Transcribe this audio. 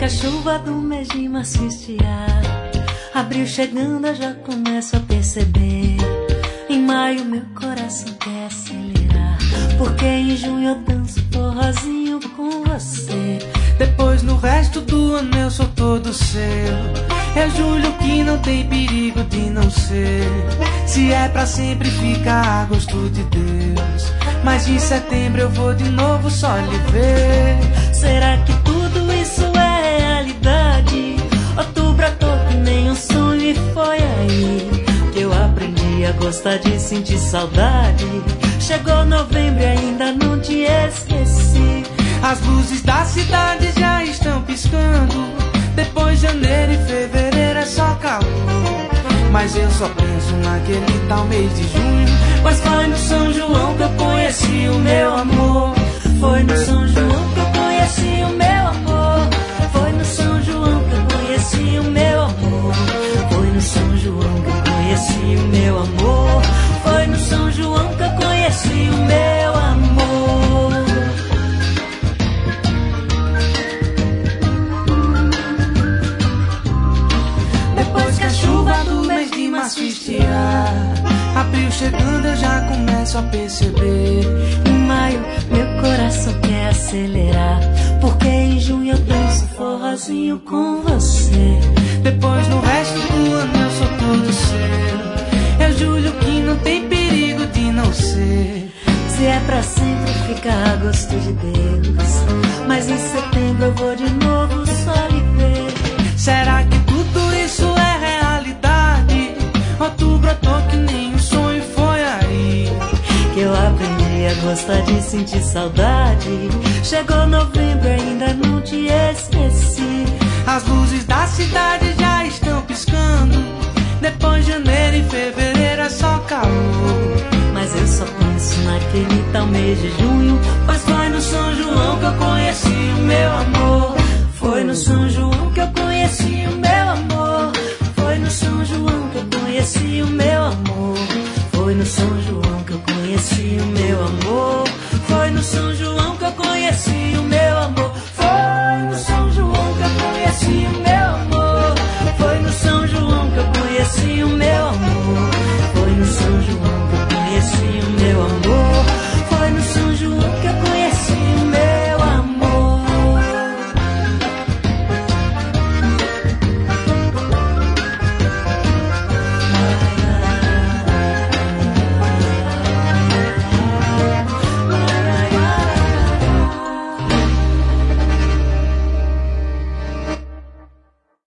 que a chuva do mês de março estiar, abril chegando eu já começo a perceber. Em maio meu coração quer acelerar, porque em junho eu danço forrozinho com você. Depois no resto do ano eu sou todo seu. É julho que não tem perigo de não ser. Se é pra sempre ficar a gosto de Deus. Mas em setembro eu vou de novo só lhe ver. Será que tudo isso é realidade? Outubro à toa que nem um sonho e foi aí que eu aprendi a gostar de sentir saudade. Chegou novembro e ainda não te esqueci. As luzes da cidade já estão piscando. Depois janeiro e fevereiro é só calor. Mas eu só penso naquele tal mês de junho. Pois foi no São João que eu conheci o meu amor. Foi no São João que eu conheci o meu amor. Foi no São João que eu conheci o meu amor. Foi no São João que eu conheci o meu amor. Foi no São João que eu conheci o meu amor. Depois que a chuva do mês de março estiar, abril chegando eu já começo a perceber. Em maio meu coração quer acelerar, porque em junho eu danço forrozinho com você. Depois no resto do ano eu sou todo seu. É julho que não tem perigo de não ser. Se é pra sempre ficar a gosto de Deus. Mas em setembro eu vou de novo só lhe ver. Será que tudo isso é realidade? Outubro à toa que nem um sonho foi aí que eu aprendi a gostar de sentir saudade. Chegou novembro e ainda não te esqueci. As luzes da cidade já estão piscando. Depois janeiro e fevereiro é só calor. Mas eu só penso naquele tal mês de junho. Pois foi no São João que eu conheci o meu amor. Foi no São João que eu conheci o meu amor. Foi no São João que eu conheci o meu amor. Foi no São João que eu conheci o meu amor. Foi no São João que eu conheci o meu amor.